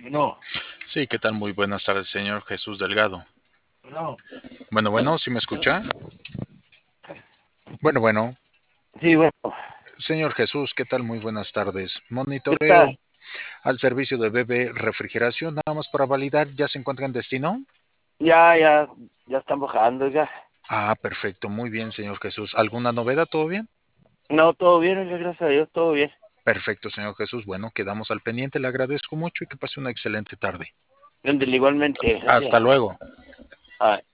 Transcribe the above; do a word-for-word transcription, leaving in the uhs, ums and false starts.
No, Sí, ¿qué tal? Muy buenas tardes, señor Jesús Delgado. no. Bueno, bueno, ¿sí me escucha? Bueno, bueno. Sí, bueno, Señor Jesús, ¿qué tal? Muy buenas tardes. ¿qué Monitoreo tal? al servicio de B B Refrigeración, nada más para validar, ¿ya se encuentra en destino? Ya, ya, ya están bajando, ya. Ah, perfecto, muy bien, señor Jesús. ¿Alguna novedad? ¿Todo bien? No, todo bien, oiga, gracias a Dios, todo bien. Perfecto, señor Jesús. Bueno, quedamos al pendiente, le agradezco mucho y que pase una excelente tarde. Ándele, igualmente, Hasta gracias. luego. Ay.